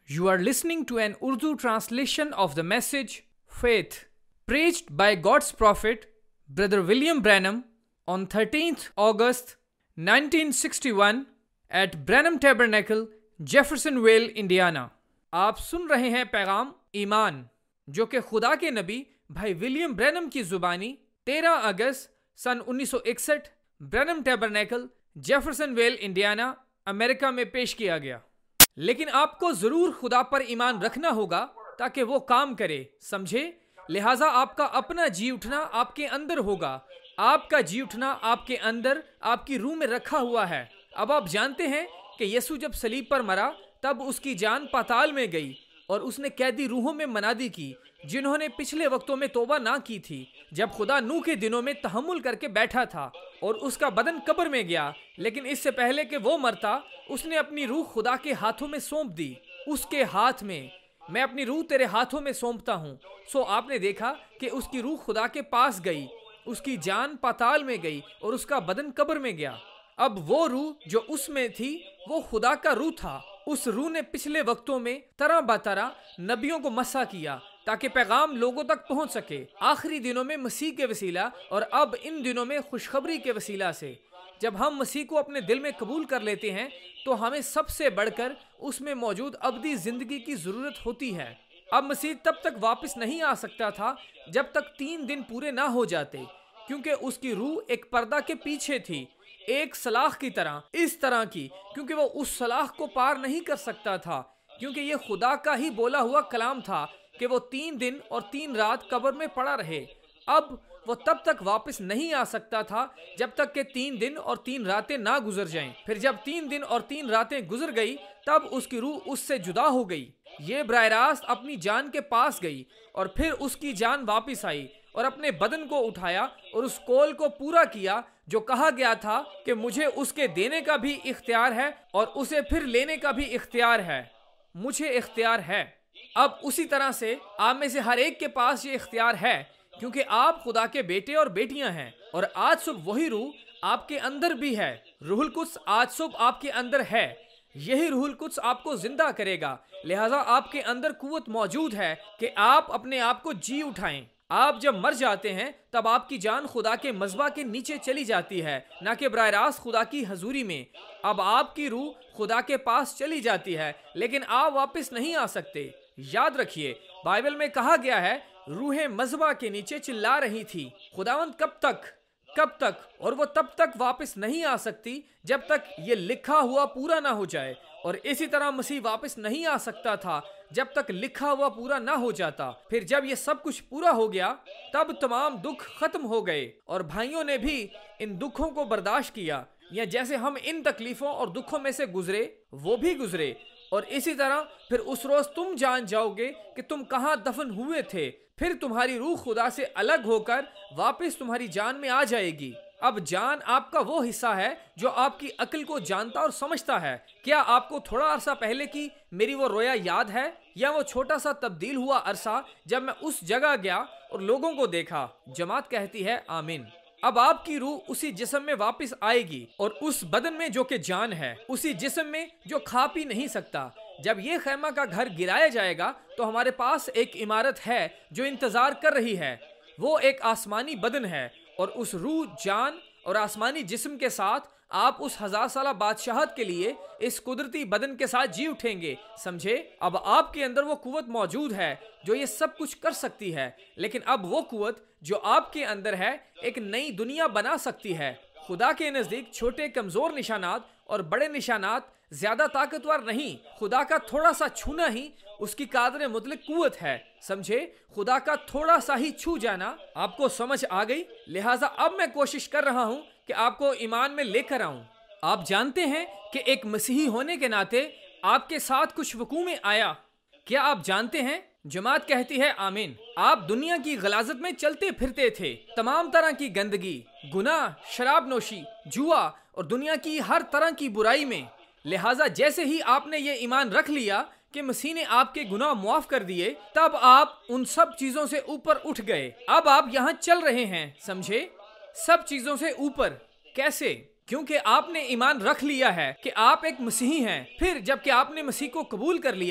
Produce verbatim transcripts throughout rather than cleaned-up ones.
You are listening to an Urdu translation of the message Faith, preached by God's prophet, Brother William Branham, on thirteenth August nineteen sixty-one at Branham Tabernacle, Jeffersonville, Indiana. आप सुन रहे हैं पैगाम ईमान, जो कि खुदा के नबी भाई William Branham की जुबानी तेरह अगस्त सन उन्नीस सौ इकसठ Branham Tabernacle, Jeffersonville, Indiana, America में पेश किया गया। लेकिन आपको जरूर खुदा पर ईमान रखना होगा ताकि वो काम करे, समझे? लिहाजा आपका अपना जी उठना आपके अंदर होगा। आपका जी उठना आपके अंदर, आपकी रूह में रखा हुआ है। अब आप जानते हैं कि यीशु जब सलीब पर मरा तब उसकी जान पाताल में गई और उसने कैदी रूहों में मनादी की जिन्होंने पिछले वक्तों में तौबा ना की थी, जब खुदा नूह के दिनों में तहम्मुल करके बैठा था और उसका बदन कब्र में गया। लेकिन इससे पहले कि वो मरता, उसने अपनी रूह खुदा के हाथों में सौंप दी। उसके हाथ में, मैं अपनी रूह तेरे हाथों में सौंपता हूँ। सो आपने देखा कि उसकी रूह खुदा के पास गई, उसकी जान पाताल में गई और उसका बदन कब्र में गया। अब वो रूह जो उसमें थी वो खुदा का रूह था। उस रूह ने पिछले वक्तों में तरह बतरह नबियों को मसा किया ताकि पैगाम लोगों तक पहुंच सके। आखिरी दिनों में मसीह के वसीला और अब इन दिनों में खुशखबरी के वसीला से जब हम मसीह को अपने दिल में कबूल कर लेते हैं तो हमें सबसे बढ़कर उसमें मौजूद अबदी जिंदगी की जरूरत होती है। अब मसीह तब तक वापस नहीं आ सकता था जब तक तीन दिन पूरे ना हो जाते, क्योंकि उसकी रूह एक पर्दा के पीछे थी, एक सलाख की तरह, इस तरह की, क्योंकि वो उस सलाख को पार नहीं कर सकता था, क्योंकि ये खुदा का ही बोला हुआ कलाम था कि वो तीन दिन और तीन रात कब्र में पड़ा रहे। अब वो तब तक वापस नहीं आ सकता था जब तक कि तीन दिन और तीन रातें ना गुजर जाएं। फिर जब तीन दिन और तीन रातें गुजर गई तब उसकी रूह उससे जुदा हो गई। ये बराह रास्त अपनी जान के पास गई और फिर उसकी जान वापस आई और अपने बदन को उठाया और उस कौल को पूरा किया जो कहा गया था कि मुझे उसके देने का भी इख्तियार है और उसे फिर लेने का भी इख्तियार है। मुझे इख्तियार है। अब उसी तरह से आप में से हर एक के पास ये इख्तियार है, क्योंकि आप खुदा के बेटे और बेटियां हैं और आज सुबह वही रूह आपके अंदर भी है। रूहुल कुद्स आज सुबह आपके अंदर है। यही रूहुल कुद्स आपको जिंदा करेगा। लिहाजा आपके अंदर कुव्वत मौजूद है कि आप अपने आप को जी उठाएं। आप जब मर जाते हैं तब आपकी जान खुदा के मज़बा के नीचे चली जाती है, ना कि बराह रास्त खुदा की हजूरी में। अब आपकी रूह खुदा के पास चली जाती है, लेकिन आप वापस नहीं आ सकते। याद रखिए, बाइबल में कहा गया है रूहें मज़बा के नीचे चिल्ला रही थी, खुदावंद कब तक, कब तक? और वो तब तक वापस नहीं आ सकती जब तक ये लिखा हुआ पूरा ना हो जाए। और इसी तरह मसीह वापस नहीं आ सकता था जब तक लिखा हुआ पूरा ना हो जाता। फिर जब ये सब कुछ पूरा हो गया तब तमाम दुख खत्म हो गए और भाइयों ने भी इन दुखों को बर्दाश्त किया, या जैसे हम इन तकलीफों और दुखों में से गुजरे वो भी गुजरे। और इसी तरह फिर उस रोज तुम जान जाओगे कि तुम कहाँ दफन हुए थे। फिर तुम्हारी रूह खुदा से अलग होकर वापस तुम्हारी जान में आ जाएगी। अब जान आपका वो हिस्सा है जो आपकी अक्ल को जानता और समझता है। क्या आपको थोड़ा अरसा पहले की मेरी वो रोया याद है, या वो छोटा सा तब्दील हुआ अरसा जब मैं उस जगह गया और लोगों को देखा? जमात कहती है आमीन। अब आपकी रूह उसी जिस्म में वापस आएगी और उस बदन में जो कि जान है, उसी जिस्म में जो खा पी नहीं सकता। जब ये खैमा का घर गिराया जाएगा तो हमारे पास एक इमारत है जो इंतजार कर रही है। वो एक आसमानी बदन है और उस रूह, जान और आसमानी जिस्म के साथ आप उस हजार साला बादशाहत के लिए इस कुदरती बदन के साथ जी उठेंगे, समझे? अब आपके अंदर वो कुव्वत मौजूद है जो ये सब कुछ कर सकती है, लेकिन अब वो कुव्वत जो आपके अंदर है एक नई दुनिया बना सकती है। खुदा के नजदीक छोटे कमजोर निशानात और बड़े निशानात ज्यादा ताकतवर नहीं। खुदा का थोड़ा सा छूना ही उसकी कादर मुतलक कुव्वत है, समझे? खुदा का थोड़ा सा ही छू जाना। आपको समझ आ गई? लिहाजा अब मैं कोशिश कर रहा हूँ कि आपको ईमान में लेकर आऊं। आप जानते हैं कि एक मसीही होने के नाते आपके साथ कुछ वकू में आया। क्या आप जानते हैं? जमात कहती है आमीन। आप दुनिया की गलाजत में चलते फिरते थे, तमाम तरह की गंदगी, गुनाह, शराब नोशी, जुआ और दुनिया की हर तरह की बुराई में। लिहाजा जैसे ही आपने ये ईमान रख लिया कि मसीह ने आपके गुनाह मुआफ कर दिए, तब आप उन सब चीजों से ऊपर उठ गए। अब आप यहाँ चल रहे हैं, समझे? सब चीजों से ऊपर। कैसे? क्योंकि आपने ईमान रख लिया है कि आप एक मसीही हैं। फिर जबकि आपने मसीह को कबूल कर लिया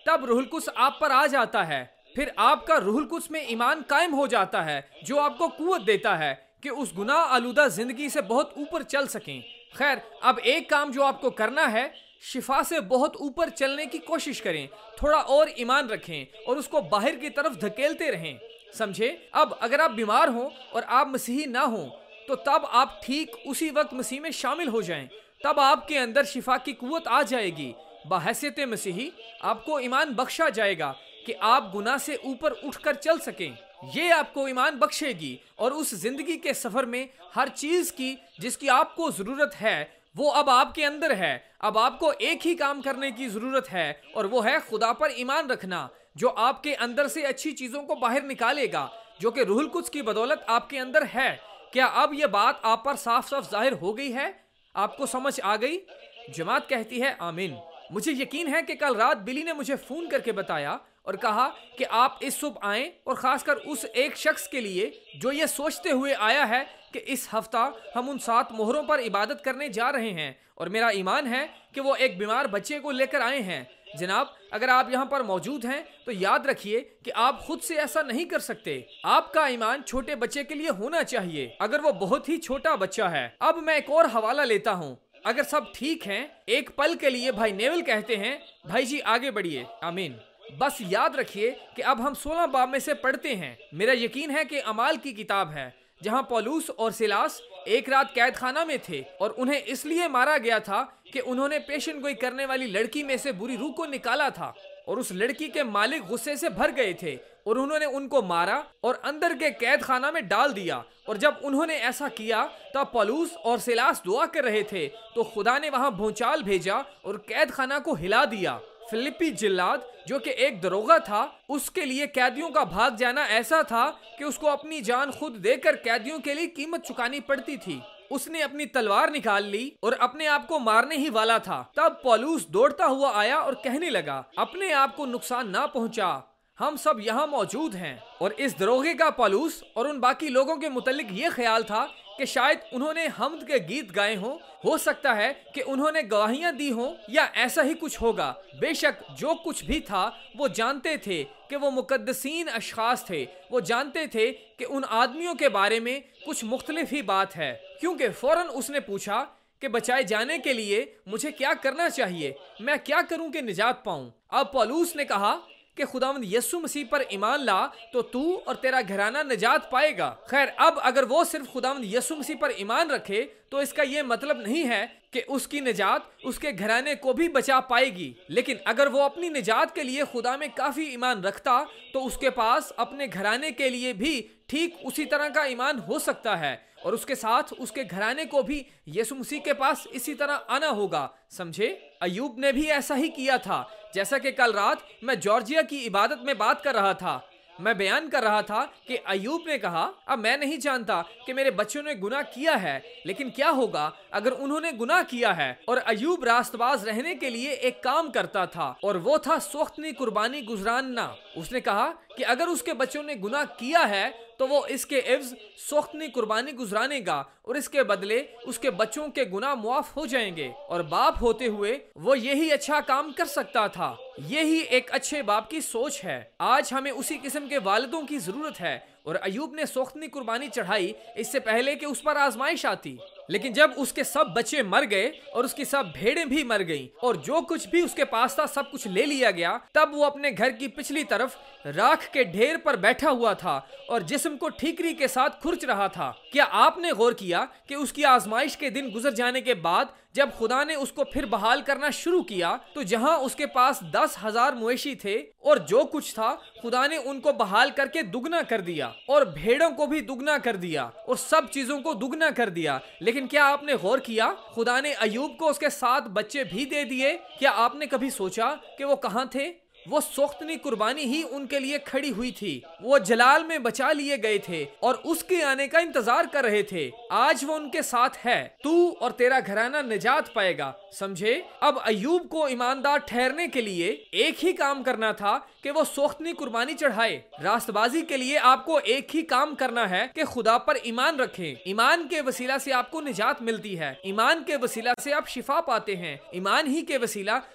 तब रूहुल कुद्स आप पर आ जाता है। फिर आपका रूहुल कुद्स में ईमान कायम हो जाता है, जो आपको कुव्वत देता है कि उस गुनाह आलूदा जिंदगी से बहुत ऊपर चल सकें। खैर, अब एक काम जो आपको करना है, शिफा से बहुत ऊपर चलने की कोशिश करें, थोड़ा और ईमान रखें और उसको बाहर की तरफ धकेलते रहें। समझे? अब अगर आप बीमार हों और आप मसीही ना हों, तो तब आप ठीक उसी वक्त मसीह में शामिल हो जाएं। तब आपके अंदर शिफा की कुव्वत आ जाएगी। बहैसियत मसीही आपको ईमान बख्शा जाएगा कि आप गुनाह से ऊपर उठकर चल सकें। ये आपको ईमान बख्शेगी और उस जिंदगी के सफर में हर चीज की जिसकी आपको जरूरत है वो अब आपके अंदर है। अब आपको एक ही काम करने की जरूरत है और वो है खुदा पर ईमान रखना, जो आपके अंदर से अच्छी चीजों को बाहर निकालेगा, जो कि रूहुल कुद्स की बदौलत आपके अंदर है। क्या अब यह बात आप पर साफ साफ जाहिर हो गई है? आपको समझ आ गई? जमात कहती है आमीन। मुझे यकीन है कि कल रात बिली ने मुझे फोन करके बताया और कहा कि आप इस सुबह आएं, और खासकर उस एक शख्स के लिए जो ये सोचते हुए आया है कि इस हफ्ता हम उन सात मोहरों पर इबादत करने जा रहे हैं, और मेरा ईमान है कि वो एक बीमार बच्चे को लेकर आए हैं। जनाब, अगर आप यहाँ पर मौजूद हैं तो याद रखिए कि आप खुद से ऐसा नहीं कर सकते। आपका ईमान छोटे बच्चे के लिए होना चाहिए, अगर वो बहुत ही छोटा बच्चा है। अब मैं एक और हवाला लेता हूँ। अगर सब ठीक हैं, एक पल के लिए भाई नेवल कहते हैं, भाई जी आगे बढ़िए। आमीन। बस याद रखिए कि अब हम सोलह बाब में से पढ़ते हैं। मेरा यकीन है कि अमाल की किताब है, जहां पौलुस और सिलास एक रात कैद खाना में थे और उन्हें इसलिए मारा गया था कि उन्होंने पेशन गोई करने वाली लड़की में से बुरी रूह को निकाला था, और उस लड़की के मालिक गुस्से से भर गए थे और उन्होंने उनको मारा और अंदर के कैद खाना में डाल दिया। और जब उन्होंने ऐसा किया तब पौलुस और सिलास दुआ कर रहे थे तो खुदा ने वहां भूचाल भेजा और कैद खाना को हिला दिया। फिलिप्पी जिल्लाद, जो कि एक दरोगा था, उसके लिए कैदियों का भाग जाना ऐसा था कि उसको अपनी जान खुद देकर कैदियों के लिए कीमत चुकानी पड़ती थी। उसने अपनी तलवार निकाल ली और अपने आप को मारने ही वाला था। तब पौलुस दौड़ता हुआ आया और कहने लगा, अपने आप को नुकसान ना पहुंचा, हम सब यहाँ मौजूद हैं। और इस दरोगे का पौलुस और उन बाकी लोगों के मुतालिक ये ख्याल था कि शायद उन्होंने हम्द के गीत गाए हों, हो सकता है कि उन्होंने गवाहियां दी हों, या ऐसा ही कुछ होगा। बेशक जो कुछ भी था, वो जानते थे कि वो मुकद्दसीन अशखास थे। वो जानते थे कि उन आदमियों के बारे में कुछ मुख्तलिफ ही बात है, क्योंकि फौरन उसने पूछा कि बचाए जाने के लिए मुझे क्या करना चाहिए, मैं क्या करूं कि निजात पाऊं। अब पौलुस ने कहा कि खुदावंद यीशु मसीह पर ईमान ला तो तू और तेरा घराना निजात पाएगा। खैर, अब अगर वो सिर्फ खुदावंद यीशु मसीह पर ईमान रखे तो इसका ये मतलब नहीं है कि उसकी निजात उसके घराने को भी बचा पाएगी। लेकिन अगर वो अपनी निजात के लिए खुदा में काफी ईमान रखता तो उसके पास अपने घराने के लिए भी ठीक उसी तरह का ईमान हो सकता है, और उसके साथ उसके घराने को भी यीशु मसीह के पास इसी तरह आना होगा। समझे? अयूब ने भी ऐसा ही किया था। जैसा कि कल रात मैं जॉर्जिया की इबादत में बात कर रहा था, मैं बयान कर रहा था कि अयूब ने कहा, अब मैं नहीं जानता कि मेरे बच्चों ने गुनाह किया है, लेकिन क्या होगा अगर उन्होंने गुनाह किया है। और अयूब रास्तबाज रहने के लिए एक काम करता था, और वो था सोख्तनी कुर्बानी गुजरानना। उसने कहा कि अगर उसके बच्चों ने गुनाह किया है तो वो इसके एवज सोख्तनी कुर्बानी गुजरानेगा और इसके बदले उसके बच्चों के गुनाह मुआफ हो जाएंगे। और बाप होते हुए वो यही अच्छा काम कर सकता था। यही एक अच्छे बाप की सोच है। आज हमें उसी किस्म के वालिदों की जरूरत है, और अयूब ने सोख्तनी कुर्बानी चढ़ाई इससे पहले कि उस पर आजमाइश आती। लेकिन जब उसके सब बच्चे मर गए और उसकी सब भेड़ें भी मर गईं और जो कुछ भी उसके पास था सब कुछ ले लिया गया, तब वो अपने घर की पिछली तरफ राख के ढेर पर बैठा हुआ था और जिस्म को ठीकरी के साथ खुरच रहा था। क्या आपने गौर किया कि उसकी आजमाइश के दिन गुजर जाने के बाद जब खुदा ने उसको फिर बहाल करना शुरू किया तो जहां उसके पास दस हजार मवेशी थे और जो कुछ था, खुदा ने उनको बहाल करके दुगना कर दिया और भेड़ों को भी दुगना कर दिया और सब चीजों को दुगना कर दिया। लेकिन क्या आपने गौर किया, खुदा ने अयूब को उसके सात बच्चे भी दे दिए। क्या आपने कभी सोचा कि वो कहाँ थे? वो सोख्तनी कुर्बानी ही उनके लिए खड़ी हुई थी। वो जलाल में बचा लिए गए थे और उसके आने का इंतजार कर रहे थे। आज वो उनके साथ है। तू और तेरा घराना निजात पाएगा। समझे? अब अयूब को ईमानदार ठहरने के लिए एक ही काम करना था कि वो सोख्तनी कुर्बानी चढ़ाए। रास्तबाजी के लिए आपको एक ही काम करना है कि खुदा पर ईमान रखें। ईमान के वसीला से आपको निजात मिलती है। ईमान के वसीला से आप शिफा पाते हैं। ईमान ही के वसीला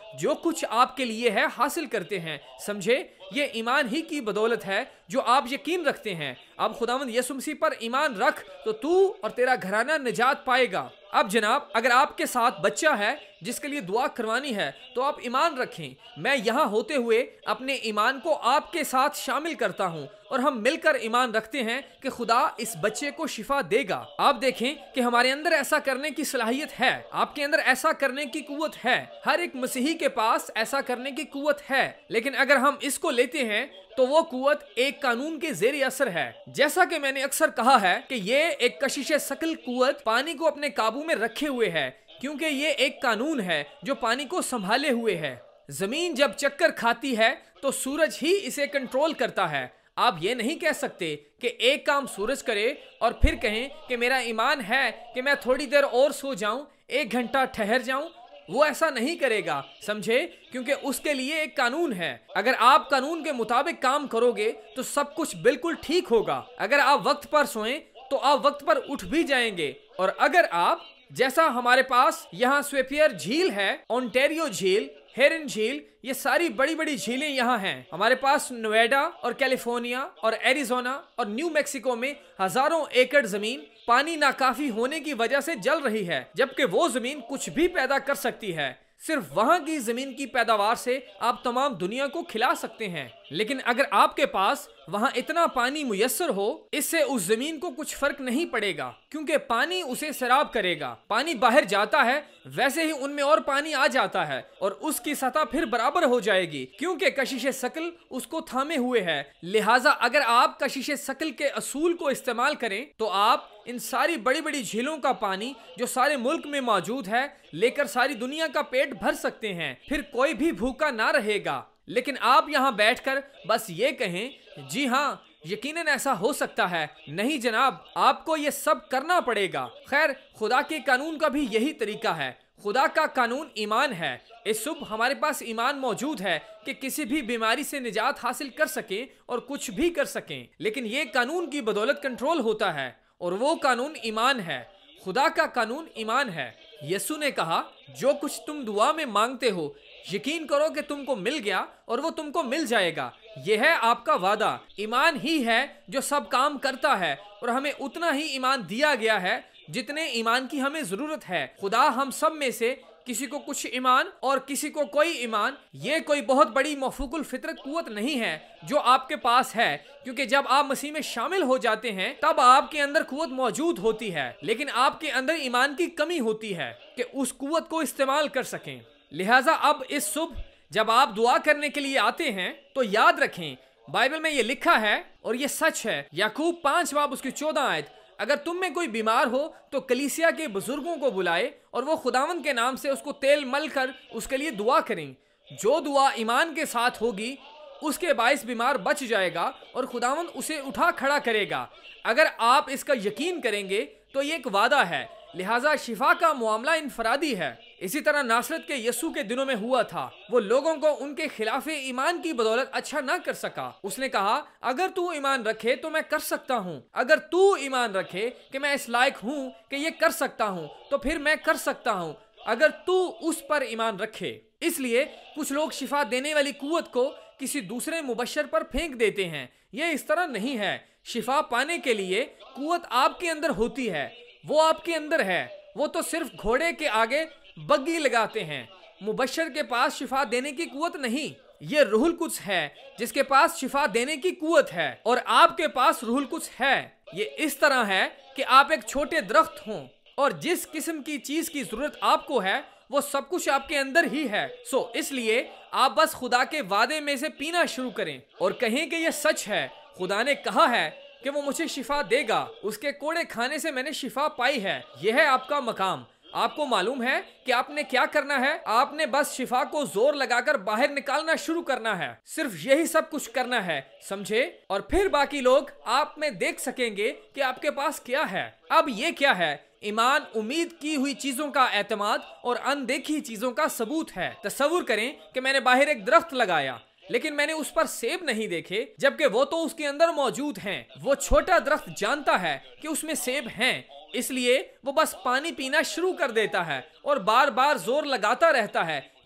जो कुछ आपके लिए है हासिल करते हैं। समझे, ये ईमान ही की बदौलत है जो आप यकीन रखते हैं। अब खुदावंद यीशु मसीह पर ईमान रख तो तू और तेरा घराना निजात पाएगा। अब जनाब, अगर आपके साथ बच्चा है जिसके लिए दुआ करवानी है तो आप ईमान रखें। मैं यहाँ होते हुए अपने ईमान को आपके साथ शामिल करता हूँ और हम मिलकर ईमान रखते हैं कि खुदा इस बच्चे को शिफा देगा। आप देखें कि हमारे अंदर ऐसा करने की सलाहियत है, आपके अंदर ऐसा करने की कुव्वत है, हर एक मसीही के पास ऐसा करने की कुव्वत है। लेकिन अगर हम इसको लेते हैं तो वो कुव्वत एक कानून के ज़ेरे असर है। जैसा कि मैंने अक्सर कहा है कि ये एक कशिश सकल कुव्वत पानी को अपने काबू में रखे हुए है, क्योंकि ये एक कानून है जो पानी को संभाले हुए है। जमीन जब चक्कर खाती है तो सूरज ही इसे कंट्रोल करता है। आप ये नहीं कह सकते कि एक काम सूरज करे और फिर कहें कि मेरा ईमान है कि मैं थोड़ी देर और सो जाऊं, एक घंटा ठहर जाऊं। वो ऐसा नहीं करेगा, समझे, क्योंकि उसके लिए एक कानून है। अगर आप कानून के मुताबिक काम करोगे तो सब कुछ बिल्कुल ठीक होगा। अगर आप वक्त पर सोएं तो आप वक्त पर उठ भी जाएंगे। और अगर आप, जैसा हमारे पास यहाँ स्वेपियर झील है, ओंटारियो झील, हेरन झील, ये सारी बड़ी बड़ी झीलें यहाँ हैं। हमारे पास नोएडा और कैलिफोर्निया और एरिजोना और न्यू मैक्सिको में हजारों एकड़ जमीन पानी नाकाफी होने की वजह से जल रही है, जबकि वो जमीन कुछ भी पैदा कर सकती है। सिर्फ वहां की जमीन की पैदावार से आप तमाम दुनिया को खिला सकते हैं। लेकिन अगर आपके पास वहां इतना पानी मुयस्सर हो, इससे उस जमीन को कुछ फर्क नहीं पड़ेगा, क्योंकि पानी उसे सैराब करेगा। पानी बाहर जाता है, वैसे ही उनमें और पानी आ जाता है और उसकी सतह फिर बराबर हो जाएगी, क्योंकि कशिश सकल उसको थामे हुए है। लिहाजा अगर आप कशिश सकल के असूल को इस्तेमाल करें तो आप इन सारी बड़ी बड़ी झीलों का पानी जो सारे मुल्क में मौजूद है लेकर सारी दुनिया का पेट भर सकते हैं। फिर कोई भी भूखा ना रहेगा। लेकिन आप यहाँ बैठकर बस ये कहें, जी हाँ यकीनन ऐसा हो सकता है। नहीं जनाब, आपको ये सब करना पड़ेगा। खैर, खुदा के कानून का भी यही तरीका है। खुदा का कानून ईमान है। इस सुबह हमारे पास ईमान मौजूद है कि किसी भी बीमारी से निजात हासिल कर सकें और कुछ भी कर सकें। लेकिन ये कानून की बदौलत कंट्रोल होता है और वो कानून ईमान है। खुदा का कानून ईमान है। यीशु ने कहा, जो कुछ तुम दुआ में मांगते हो यकीन करो कि तुमको मिल गया और वो तुमको मिल जाएगा। यह है आपका वादा। ईमान ही है जो सब काम करता है और हमें उतना ही ईमान दिया गया है जितने ईमान की हमें जरूरत है। खुदा हम सब में से किसी को कुछ ईमान और किसी को कोई ईमान, ये कोई बहुत बड़ी मफूकुल फितरत कुव्वत नहीं है जो आपके पास है, क्योंकि जब आप मसीह में शामिल हो जाते हैं तब आपके अंदर कुव्वत मौजूद होती है। लेकिन आपके अंदर ईमान की कमी होती है कि उस कुव्वत को इस्तेमाल कर सकें। लिहाजा अब इस सुबह जब आप दुआ करने के लिए आते हैं तो याद रखें, बाइबल में ये लिखा है और ये सच है। याकूब पांच बाब उसकी चौदह आयत, अगर तुम में कोई बीमार हो तो कलीसिया के बुजुर्गों को बुलाए और वो खुदावन के नाम से उसको तेल मल कर उसके लिए दुआ करें। जो दुआ ईमान के साथ होगी उसके बाइस बीमार बच जाएगा और खुदावन उसे उठा खड़ा करेगा। अगर आप इसका यकीन करेंगे तो ये एक वादा है। लिहाजा शिफा का मामला इनफरादी है। इसी तरह नासरत के यीशु के दिनों में हुआ था। वो लोगों को उनके खिलाफ ईमान की बदौलत अच्छा ना कर सका। उसने कहा, अगर तू ईमान रखे तो मैं कर सकता हूँ। अगर तू ईमान रखे कि मैं इस लायक हूँ कि ये कर सकता हूँ तो फिर मैं कर सकता हूँ, अगर तू उस पर ईमान रखे। इसलिए कुछ लोग शिफा देने वाली कुव्वत को किसी दूसरे मुबशर पर फेंक देते हैं। ये इस तरह नहीं है। शिफा पाने के लिए कुव्वत आपके अंदर होती है, वो आपके अंदर है। वो तो सिर्फ घोड़े के आगे बग्गी लगाते हैं। मुबशर के पास शिफा देने की कुव्वत नहीं, ये रूहुल कुद्स है जिसके पास शिफा देने की कुव्वत है और आपके पास रूहुल कुद्स है। ये इस तरह है कि आप एक छोटे दरख्त हों और जिस किस्म की चीज की जरूरत आपको है वो सब कुछ आपके अंदर ही है। सो इसलिए आप बस खुदा के वादे में से पीना शुरू करें और कहें कि यह सच है। खुदा ने कहा है कि वो मुझे शिफा देगा। उसके कोड़े खाने से मैंने शिफा पाई है। यह है आपका मकाम। आपको मालूम है कि आपने क्या करना है? आपने बस शिफा को जोर लगाकर बाहर निकालना शुरू करना है। सिर्फ यही सब कुछ करना है, समझे? और फिर बाकी लोग आप में देख सकेंगे कि आपके पास क्या है। अब ये क्या है? ईमान उम्मीद की हुई चीजों का एतमाद और अनदेखी चीजों का सबूत है। तस्वुर करें कि मैंने बाहर एक दरख्त लगाया लेकिन मैंने उस पर सेब नहीं देखे, जबकि वो तो उसके अंदर मौजूद हैं। वो छोटा दरख्त जानता है कि उसमें सेब हैं, इसलिए वो बस पानी पीना शुरू कर देता है और बार बार जोर लगाता रहता है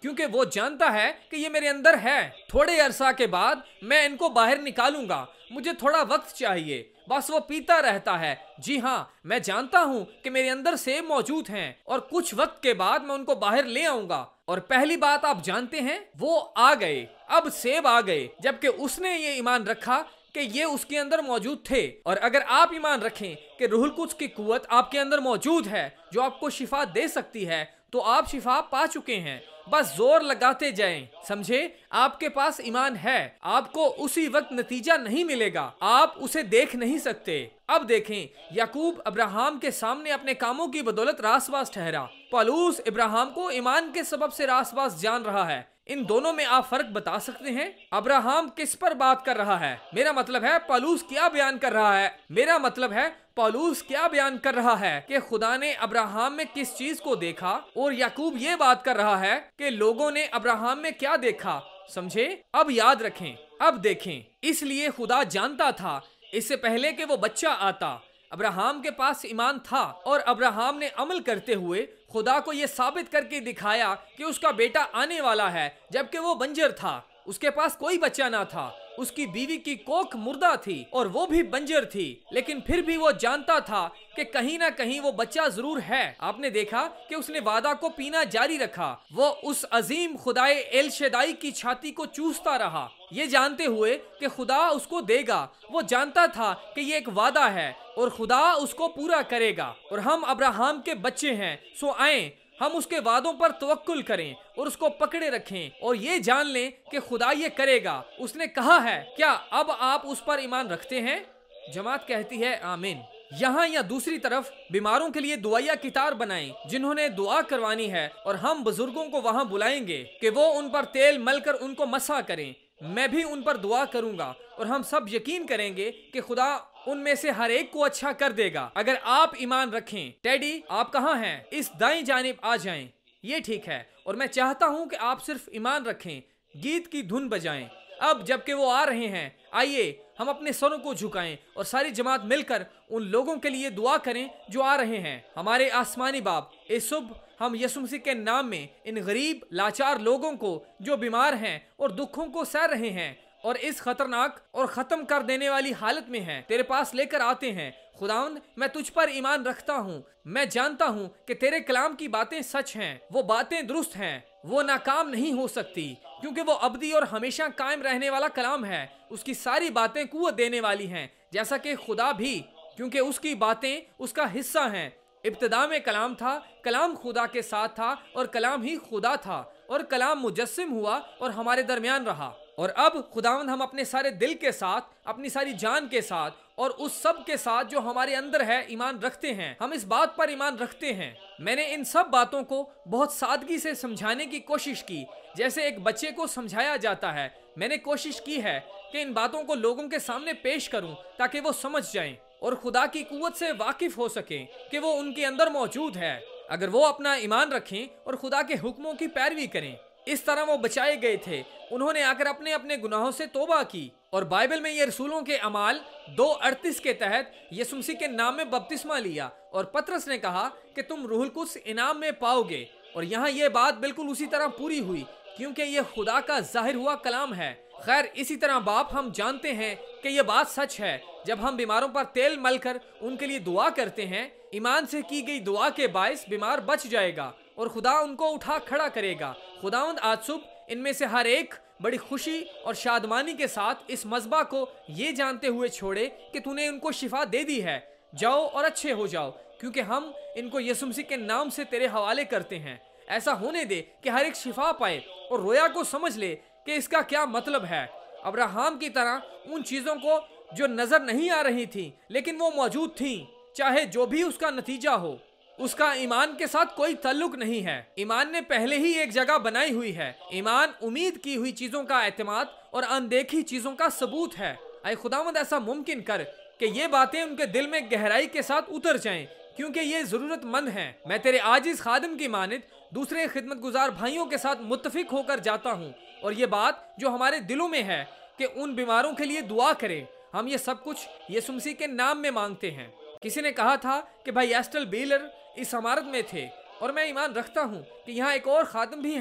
क्योंकि वो जानता है कि ये मेरे अंदर है। थोड़े अरसा के बाद मैं इनको बाहर निकालूंगा, मुझे थोड़ा वक्त चाहिए। बस वो पीता रहता है। जी हाँ, मैं जानता हूँ कि मेरे अंदर सेब मौजूद हैं और कुछ वक्त के बाद मैं उनको बाहर ले आऊंगा। और पहली बात आप जानते हैं, वो आ गए, अब सेब आ गए, जबकि उसने ये ईमान रखा कि ये उसके अंदर मौजूद थे। और अगर आप ईमान रखें कि रूहुल कुद्स की कुव्वत आपके अंदर मौजूद है जो आपको शिफा दे सकती है, तो आप शिफा पा चुके हैं। बस जोर लगाते जाएं। समझे, आपके पास ईमान है, आपको उसी वक्त नतीजा नहीं मिलेगा, आप उसे देख नहीं सकते। अब देखें, याकूब अब्राहम के सामने अपने कामों की बदौलत रासबाज ठहरा। पौलुस इब्राहिम को ईमान के सबब से रासबाज जान रहा है। इन दोनों में आप फर्क बता सकते हैं? अब्राहम किस पर बात कर रहा है? मेरा मतलब है पौलुस क्या बयान कर रहा है? मेरा मतलब है पौलुस क्या बयान कर रहा है कि खुदा ने अब्राहम में किस चीज को देखा, और याकूब ये बात कर रहा है कि लोगों ने अब्राहम में क्या देखा। समझे? अब याद रखें, अब देखें, इसलिए खुदा जानता था इससे पहले कि वो बच्चा आता, अब्राहम के पास ईमान था, और अब्राहम ने अमल करते हुए खुदा को यह साबित करके दिखाया कि उसका बेटा आने वाला है, जबकि वो बंजर था, उसके पास कोई बच्चा ना था, उसकी बीवी की कोख मुर्दा थी और वो भी बंजर थी, लेकिन फिर भी वो जानता था कि कहीं ना कहीं वो बच्चा जरूर है। आपने देखा कि उसने वादा को पीना जारी रखा, वो उस अजीम खुदाए एल शदाई की छाती को चूसता रहा, ये जानते हुए कि खुदा उसको देगा। वो जानता था कि ये एक वादा है और खुदा उसको पूरा करेगा। और हम अब्राहम के बच्चे हैं, सो आए हम उसके वादों पर तवक्कुल करें और उसको पकड़े रखें और ये जान लें कि खुदा ये करेगा। उसने कहा है, क्या अब आप उस पर ईमान रखते हैं? जमात कहती है आमीन। यहाँ या दूसरी तरफ बीमारों के लिए दुआया कितार बनाएं जिन्होंने दुआ करवानी है, और हम बुजुर्गों को वहाँ बुलाएंगे कि वो उन पर तेल मलकर उनको मसा करें। मैं भी उन पर दुआ करूंगा और हम सब यकीन करेंगे कि खुदा उनमें से हर एक को अच्छा कर देगा अगर आप ईमान रखें। टेडी, आप कहाँ हैं? इस दाईं जानिब आ जाएं। ये ठीक है, और मैं चाहता हूं कि आप सिर्फ ईमान रखें, गीत की धुन बजाएं। अब जबकि वो आ रहे हैं, आइए हम अपने सरों को झुकाएं और सारी जमात मिलकर उन लोगों के लिए दुआ करें जो आ रहे हैं। हमारे आसमानी बाप, इस सुबह हम यीशु मसीह के नाम में इन गरीब लाचार लोगों को जो बीमार हैं और दुखों को सह रहे हैं और इस खतरनाक और खत्म कर देने वाली हालत में हैं, तेरे पास लेकर आते हैं। खुदावंद, मैं तुझ पर ईमान रखता हूँ। मैं जानता हूँ कि तेरे कलाम की बातें सच हैं, वो बातें दुरुस्त हैं, वो नाकाम नहीं हो सकती, क्योंकि वो अबदी और हमेशा कायम रहने वाला कलाम है। उसकी सारी बातें कुव्वत देने वाली हैं, जैसा कि खुदा भी, क्योंकि उसकी बातें उसका हिस्सा हैं। इब्तिदा में कलाम था, कलाम खुदा के साथ था और कलाम ही खुदा था, और कलाम मुजस्सिम हुआ और हमारे दरमियान रहा। और अब खुदावंद, हम अपने सारे दिल के साथ, अपनी सारी जान के साथ और उस सब के साथ जो हमारे अंदर है ईमान रखते हैं। हम इस बात पर ईमान रखते हैं। मैंने इन सब बातों को बहुत सादगी से समझाने की कोशिश की, जैसे एक बच्चे को समझाया जाता है। मैंने कोशिश की है कि इन बातों को लोगों के सामने पेश करूं ताकि वो समझ जाएं और खुदा की कुव्वत से वाकिफ हो सकें कि वो उनके अंदर मौजूद है, अगर वो अपना ईमान रखें और खुदा के हुक्मों की पैरवी करें। इस तरह वो बचाए गए थे। उन्होंने आकर अपने अपने गुनाहों से तौबा की, और बाइबल में ये रसूलों के अमाल दो अड़तीस के तहत यीशु मसीह के नाम में बपतिस्मा लिया, और पतरस ने कहा कि तुम रूहुल कुद्स इनाम में पाओगे। और यहाँ ये बात बिल्कुल उसी तरह पूरी हुई, क्योंकि ये खुदा का जाहिर हुआ कलाम है। खैर, इसी तरह बाप, हम जानते हैं कि ये बात सच है। जब हम बीमारों पर तेल मलकर उनके लिए दुआ करते हैं, ईमान से की गई दुआ के बायस बीमार बच जाएगा और खुदा उनको उठा खड़ा करेगा। खुदावंद आज सुबह इनमें से हर एक बड़ी खुशी और शादमानी के साथ इस मज़बा को ये जानते हुए छोड़े कि तूने उनको शिफा दे दी है। जाओ और अच्छे हो जाओ, क्योंकि हम इनको यीशु मसीह के नाम से तेरे हवाले करते हैं। ऐसा होने दे कि हर एक शिफा पाए और रोया को समझ ले कि इसका क्या मतलब है। अब्राहम की तरह उन चीज़ों को जो नजर नहीं आ रही थी लेकिन वो मौजूद थी, चाहे जो भी उसका नतीजा हो, उसका ईमान के साथ कोई ताल्लुक नहीं है। ईमान ने पहले ही एक जगह बनाई हुई है। ईमान उम्मीद की हुई चीजों का एतमाद और अनदेखी चीजों का सबूत है। ऐ खुदावंद, ऐसा मुमकिन कर कि ये बातें उनके दिल में गहराई के साथ उतर जाएं, क्योंकि ये जरूरतमंद हैं। मैं तेरे आजिज खादिम की मानिद दूसरे खिदमत गुजार भाइयों के साथ मुत्तफिक होकर जाता हूँ, और ये बात जो हमारे दिलों में है कि उन बीमारों के लिए दुआ करें। हम ये सब कुछ यीशु मसीह के नाम में मांगते हैं। किसी ने कहा था कि भाई एस्टल बेलर इस इमारत में थे, और मैं ईमान रखता हूँ कि यहाँ एक और खादिम भी हैं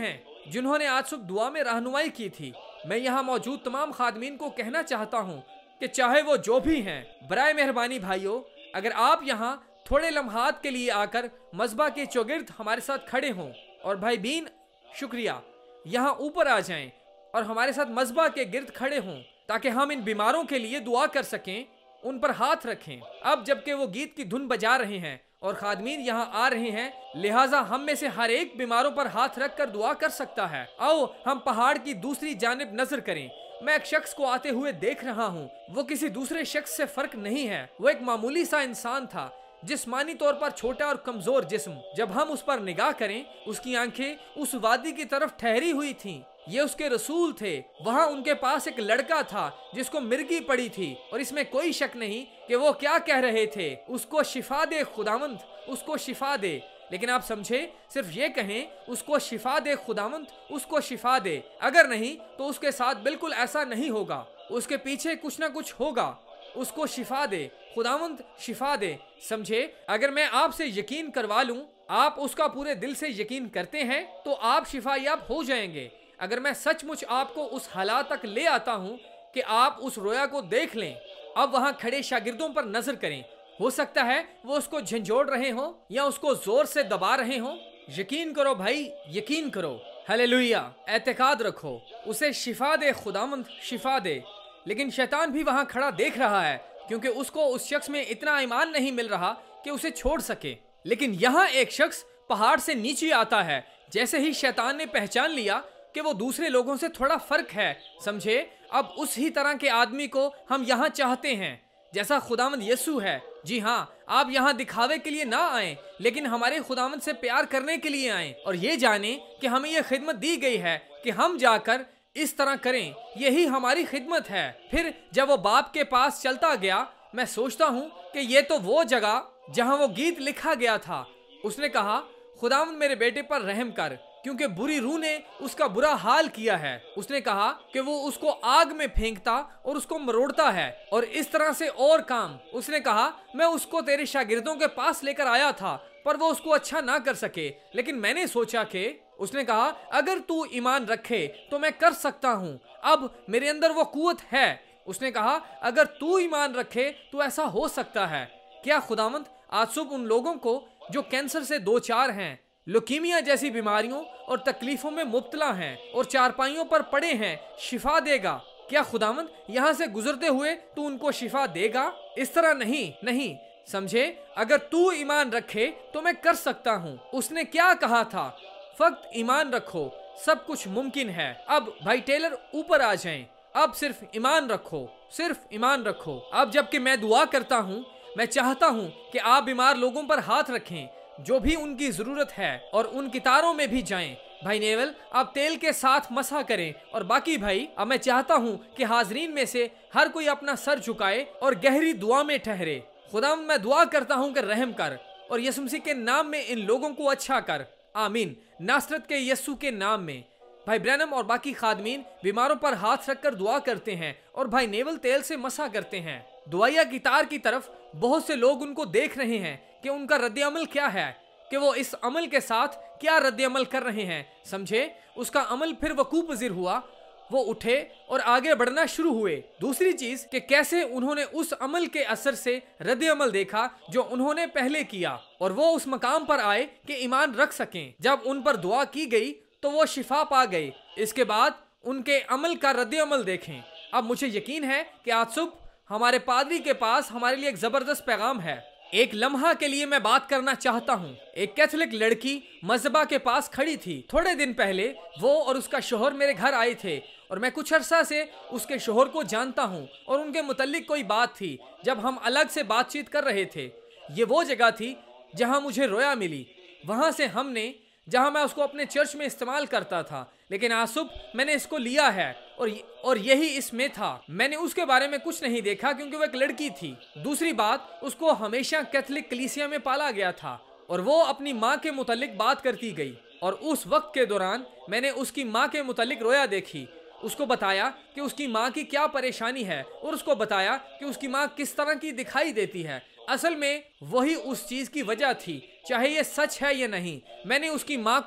जिन्होंने आज सुबह दुआ में रहनुमाई की थी। मैं यहाँ मौजूद तमाम खादमीन को कहना चाहता हूँ कि चाहे वो जो भी हैं, बराए मेहरबानी भाइयों, अगर आप यहाँ थोड़े लम्हात के लिए आकर मज़बा के चौगिर्द हमारे साथ खड़े हों, और भाई बीन शुक्रिया, यहाँ ऊपर आ जाएं और हमारे साथ मज़बा के गिर्द खड़े हों ताकि हम इन बीमारों के लिए दुआ कर सकें, उन पर हाथ रखें। अब जबकि वो गीत की धुन बजा रहे हैं और खादमीन यहाँ आ रहे हैं, लिहाजा हम में से हर एक बीमारों पर हाथ रख कर दुआ कर सकता है। आओ हम पहाड़ की दूसरी जानिब नजर करें। मैं एक शख्स को आते हुए देख रहा हूँ। वो किसी दूसरे शख्स से फर्क नहीं है। वो एक मामूली सा इंसान था, जिस्मानी तौर पर छोटा और कमजोर जिस्म। जब हम उस पर निगाह करें, उसकी आंखें उस वादी की तरफ ठहरी हुई थीं। ये उसके रसूल थे। वहाँ उनके पास एक लड़का था जिसको मिर्गी पड़ी थी, और इसमें कोई शक नहीं कि वो क्या कह रहे थे, उसको शिफा दे खुदावंद, उसको शिफा दे। लेकिन आप समझे, सिर्फ ये कहें उसको शिफा दे खुदावंद, उसको शिफा दे, अगर नहीं तो उसके साथ बिल्कुल ऐसा नहीं होगा। उसके पीछे कुछ ना कुछ होगा। उसको शिफा दे खुदावंद, शिफा दे। समझे, अगर मैं आपसे यकीन करवा लूं, आप उसका पूरे दिल से यकीन करते हैं, तो आप शिफा याब हो जाएंगे। अगर मैं सचमुच आपको उस हालात तक ले आता हूं कि आप उस रोया को देख लें, अब वहां खड़े शागिर्दों पर नजर करें। हो सकता है वो उसको झंझोड़ रहे हो या उसको जोर से दबा रहे हो। यकीन करो भाई, यकीन करो। हालेलुया, एतकाद रखो, उसे शिफा दे खुदावंद, शिफा दे। लेकिन शैतान भी वहां खड़ा देख रहा है, क्योंकि उसको उस शख्स में इतना ईमान नहीं मिल रहा कि उसे छोड़ सके। लेकिन यहाँ एक शख्स पहाड़ से नीचे आता है। जैसे ही शैतान ने पहचान लिया कि वो दूसरे लोगों से थोड़ा फर्क है, समझे, अब उस ही तरह के आदमी को हम यहाँ चाहते हैं जैसा खुदावंद यीशु है। जी हाँ, आप यहाँ दिखावे के लिए ना आए, लेकिन हमारे खुदावंद से प्यार करने के लिए आए, और ये जाने कि हमें ये खिदमत दी गई है कि हम जाकर इस तरह करें। यही हमारी खिदमत है। फिर जब वो बाप के पास चलता गया, मैं सोचता हूँ कि ये तो वो जगह जहाँ वो गीत लिखा गया था। उसने कहा, खुदावंद मेरे बेटे पर रहम कर, क्योंकि बुरी रूह ने उसका बुरा हाल किया है। उसने कहा कि वो उसको आग में फेंकता और उसको मरोड़ता है, और इस तरह से और काम। उसने कहा, मैं उसको तेरे शागिर्दों के पास लेकर आया था, पर वो उसको अच्छा ना कर सके, लेकिन मैंने सोचा कि, उसने कहा, अगर तू ईमान रखे तो मैं कर सकता हूँ। अब मेरे अंदर वो कुव्वत है। उसने कहा, अगर तू ईमान रखे तो ऐसा हो सकता है। क्या खुदावंद आज सुबह उन लोगों को जो कैंसर से दो चार हैं, लुकीमिया जैसी बीमारियों और तकलीफों में मुब्तला हैं और चारपाइयों पर पड़े हैं, शिफा देगा? क्या खुदावंद यहाँ से गुजरते हुए तू उनको शिफा देगा? इस तरह नहीं, नहीं, समझे, अगर तू ईमान रखे तो मैं कर सकता हूँ। उसने क्या कहा था? फक्त ईमान रखो, सब कुछ मुमकिन है। अब भाई टेलर ऊपर आ जाएं। अब सिर्फ ईमान रखो, सिर्फ ईमान रखो। अब जबकि मैं दुआ करता हूँ, मैं चाहता हूँ कि आप बीमार लोगों पर हाथ रखें जो भी उनकी जरूरत है, और उन कितारों में भी जाएं। भाई नेवल, आप तेल के साथ मसा करें, और बाकी भाई, अब मैं चाहता हूँ कि हाजरीन में से हर कोई अपना सर झुकाए और गहरी दुआ में ठहरे। खुदा, मैं दुआ करता हूँ कि रहम कर, और यीशु मसीह के नाम में इन लोगों को अच्छा कर। आमीन। नासरत के यीशु के नाम में। भाई ब्रैनम और बाकी खादमीन बीमारों पर हाथ रखकर दुआ करते हैं, और भाई नेवल तेल से मसा करते हैं। दुआया की तार की तरफ बहुत से लोग उनको देख रहे हैं कि उनका रद्द-ए-अमल क्या है, कि वो इस अमल के साथ क्या रद्द-ए-अमल कर रहे हैं। समझे, उसका अमल फिर वकूफ पज़ीर हुआ। वो उठे और आगे बढ़ना शुरू हुए। दूसरी चीज कि कैसे उन्होंने उस अमल के असर से रद्द-ए-अमल देखा जो उन्होंने पहले किया, और वो उस मकाम पर आए कि ईमान रख सकें। जब उन पर दुआ की गई तो वो शिफा पा गए। इसके बाद उनके अमल का रद्द-ए-अमल देखें। अब मुझे यकीन है कि आज सुबह हमारे पादरी के पास हमारे लिए एक जबरदस्त पैगाम है। एक लम्हा के लिए मैं बात करना चाहता हूँ। एक कैथोलिक लड़की मज़बा के पास खड़ी थी। थोड़े दिन पहले वो और उसका शोहर मेरे घर आए थे, और मैं कुछ अरसा से उसके शोहर को जानता हूँ, और उनके मुतल्लिक कोई बात थी जब हम अलग से बातचीत कर रहे थे। ये वो जगह थी जहाँ मुझे रोया मिली। वहाँ से हमने, जहाँ मैं उसको अपने चर्च में इस्तेमाल करता था, लेकिन आज सुबह मैंने इसको लिया है, और और यही इसमें था। मैंने उसके बारे में कुछ नहीं देखा क्योंकि वो एक लड़की थी। दूसरी बात, उसको हमेशा कैथोलिक कलीसिया में पाला गया था, और वो अपनी माँ के मुतल्लिक बात करती गई। और उस वक्त के दौरान मैंने उसकी माँ के मुतल्लिक रोया देखी। उसको बताया कि उसकी माँ की क्या परेशानी है, और उसको बताया कि उसकी माँ किस तरह की दिखाई देती है। असल में वही उस चीज की वजह थी, चाहे ये सच है या नहीं। मैंने उसकी माँ को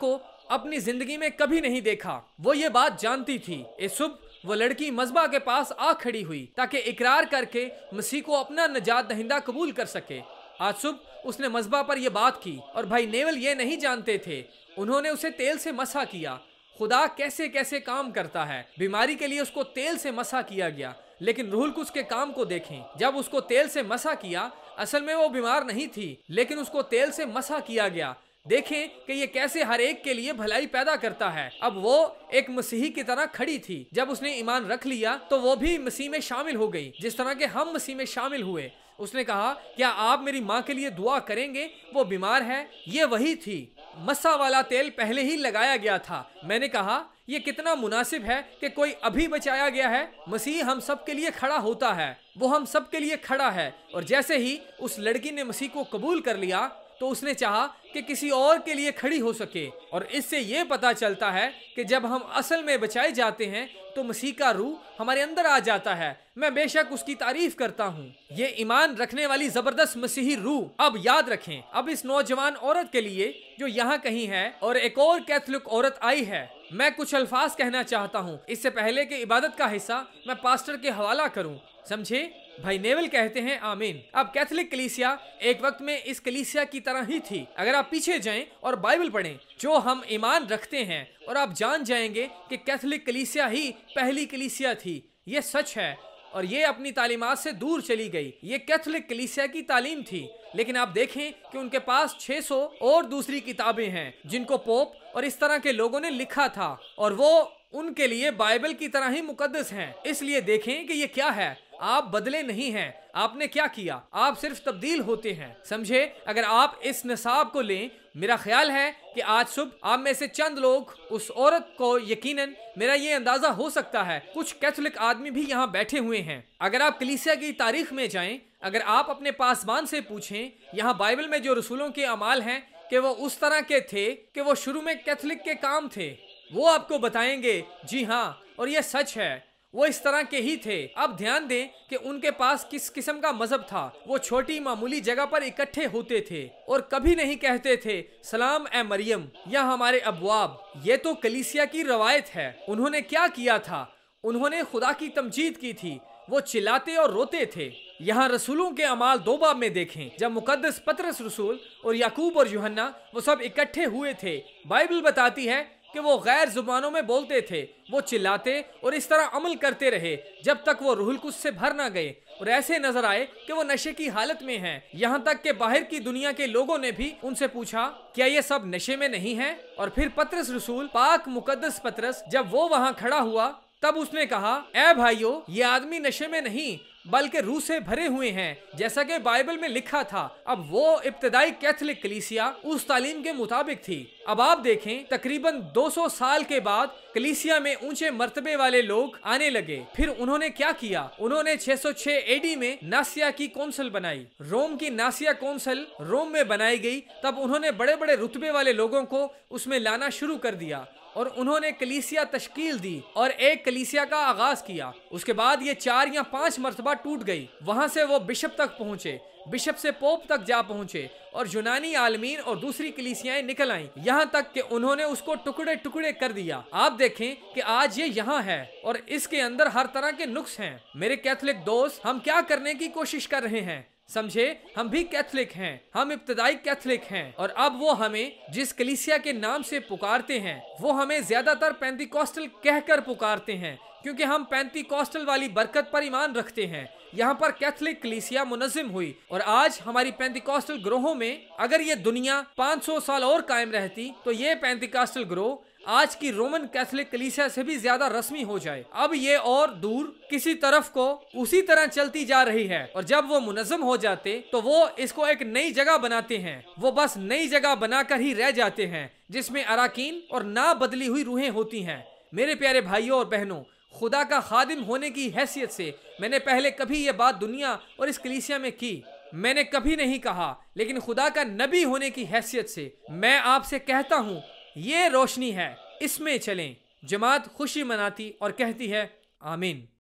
अपनी जिंदगी में कभी नहीं देखा। वो ये बात जानती थी। इस सुबह वो लड़की मज़बा के पास आ खड़ी हुई ताकि इकरार करके मसीह को अपना निजात दहिंदा कबूल कर सके। आज सुबह उसने मज़बा पर यह बात की और भाई नेवल ये नहीं जानते थे। उन्होंने उसे तेल से मसा किया। खुदा कैसे कैसे काम करता है। बीमारी के लिए उसको तेल से मसा किया गया, लेकिन रूहुल कुद्स के काम को देखें। जब उसको तेल से मसा किया, असल में वो बीमार नहीं थी, लेकिन उसको तेल से मसा किया गया। देखें कि ये कैसे हर एक के लिए भलाई पैदा करता है। अब वो एक मसीही की तरह खड़ी थी। जब उसने ईमान रख लिया तो वो भी मसीह में शामिल हो गई, जिस तरह के हम मसीह में शामिल हुए। उसने कहा, क्या आप मेरी माँ के लिए दुआ करेंगे, वो बीमार है। ये वही थी। मस्सा वाला तेल पहले ही लगाया गया था। मैंने कहा, ये कितना मुनासिब है कि कोई अभी बचाया गया है। मसीह हम सब के लिए खड़ा होता है। वो हम सब के लिए खड़ा है। और जैसे ही उस लड़की ने मसीह को कबूल कर लिया तो उसने चाहा कि किसी और के लिए खड़ी हो सके। और इससे ये पता चलता है कि जब हम असल में बचाए जाते हैं तो मसीह का रूह हमारे अंदर आ जाता है। मैं बेशक उसकी तारीफ करता हूँ। ये ईमान रखने वाली जबरदस्त मसीही रूह। अब याद रखें, अब इस नौजवान औरत के लिए जो यहाँ कहीं है और एक और कैथोलिक औरत आई है, मैं कुछ अल्फाज कहना चाहता हूँ। इससे पहले कि इबादत का हिस्सा मैं पास्टर के हवाला करूँ, समझे। भाई नेवल कहते हैं आमीन। अब कैथोलिक कलीसिया एक वक्त में इस कलीसिया की तरह ही थी। अगर आप पीछे जाएं और बाइबल पढ़ें जो हम ईमान रखते हैं, और आप जान जाएंगे कि कैथोलिक कलीसिया ही पहली कलीसिया थी। ये सच है और ये अपनी तालीमात से दूर चली गई। ये कैथोलिक कलीसिया की तालीम थी। लेकिन आप देखें कि उनके पास छह सौ और दूसरी किताबें हैं जिनको पोप और इस तरह के लोगों ने लिखा था, और वो उनके लिए बाइबल की तरह ही मुकद्दस हैं। इसलिए देखें कि ये क्या है। आप बदले नहीं हैं। आपने क्या किया? आप सिर्फ तब्दील होते हैं, समझे। अगर आप इस निसाब को लें, मेरा ख्याल है कि आज सुबह आप में से चंद लोग उस औरत को, यकीनन मेरा ये अंदाजा हो सकता है कुछ कैथोलिक आदमी भी यहाँ बैठे हुए हैं। अगर आप कलीसिया की तारीख में जाएं, अगर आप अपने पासबान से पूछें, यहाँ बाइबल में जो रसूलों के अमाल हैं कि वो उस तरह के थे कि वो शुरू में कैथोलिक के काम थे, वो आपको बताएंगे जी हाँ, और ये सच है, वो इस तरह के ही थे। अब ध्यान दें कि उनके पास किस किस्म का मजहब था। वो छोटी मामूली जगह पर इकट्ठे होते थे और कभी नहीं कहते थे सलाम ए मरियम या हमारे अबवाब। ये तो कलीसिया की रवायत है। उन्होंने क्या किया था? उन्होंने खुदा की तमजीद की थी। वो चिल्लाते और रोते थे। यहाँ रसूलों के अमाल दो बाब में देखें, जब मुकद्दस पतरस रसूल और याकूब और यूहन्ना वो सब इकट्ठे हुए थे, बाइबल बताती है कि वो गैर जुबानों में बोलते थे। वो चिल्लाते और इस तरह अमल करते रहे जब तक वो रूहुल कुद्स से भर ना गए और ऐसे नजर आए कि वो नशे की हालत में हैं। यहाँ तक कि बाहर की दुनिया के लोगों ने भी उनसे पूछा, क्या ये सब नशे में नहीं है? और फिर पतरस रसूल, पाक मुकद्दस पतरस, जब वो वहाँ खड़ा हुआ तब उसने कहा, ए भाइयों, ये आदमी नशे में नहीं बल्कि रूह से भरे हुए हैं, जैसा कि बाइबल में लिखा था। अब वो इब्तदाई कैथोलिक कलीसिया उस तालीम के मुताबिक थी। अब आप देखें, तकरीबन दो सौ साल के बाद कलीसिया में ऊंचे मर्तबे वाले लोग आने लगे। फिर उन्होंने क्या किया? उन्होंने छह सौ छह एडी में नासिया की कौंसिल बनाई। रोम की नासिया कौंसिल रोम में बनाई गई। तब उन्होंने बड़े बड़े रुतबे वाले लोगों को उसमें लाना शुरू कर दिया और उन्होंने कलीसिया तश्कील दी और एक कलीसिया का आगाज किया। उसके बाद ये चार या पांच मरतबा टूट गई। वहां से वो बिशप तक पहुंचे, बिशप से पोप तक जा पहुंचे और यूनानी आलमीन और दूसरी कलीसियाएं निकल आईं, यहाँ तक कि उन्होंने उसको टुकड़े टुकड़े कर दिया। आप देखें कि आज ये यहाँ है और इसके अंदर हर तरह के नुक्स हैं। मेरे कैथोलिक दोस्त, हम क्या करने की कोशिश कर रहे हैं? समझे, हम भी कैथोलिक हैं, हम इब्तदाई कैथोलिक हैं, और अब वो हमें जिस कलीसिया के नाम से पुकारते हैं वो हमें ज्यादातर पेंतिकॉस्टल कहकर पुकारते हैं, क्योंकि हम पेंतिकॉस्टल वाली बरकत पर ईमान रखते हैं। यहाँ पर कैथोलिक कलीसिया मुनज़्ज़म हुई और आज हमारी पेंतिकॉस्टल ग्रोहों में अगर ये दुनिया पाँच सौ साल और कायम रहती तो ये पेंतिकॉस्टल ग्रोह आज की रोमन कैथोलिक कलीसिया से भी ज्यादा रस्मी हो जाए। अब ये और दूर किसी तरफ को उसी तरह चलती जा रही है, और जब वो मुनज़्ज़म हो जाते तो वो इसको एक नई जगह बनाते हैं। वो बस नई जगह बनाकर ही रह जाते हैं जिसमें अराकीन और ना बदली हुई रूहें होती हैं। मेरे प्यारे भाइयों और बहनों, खुदा का खादिम होने की हैसियत से मैंने पहले कभी ये बात दुनिया और इस कलीसिया में की मैंने कभी नहीं कहा, लेकिन खुदा का नबी होने की हैसियत से मैं आपसे कहता हूँ, ये रोशनी है, इसमें चलें। जमात खुशी मनाती और कहती है आमीन।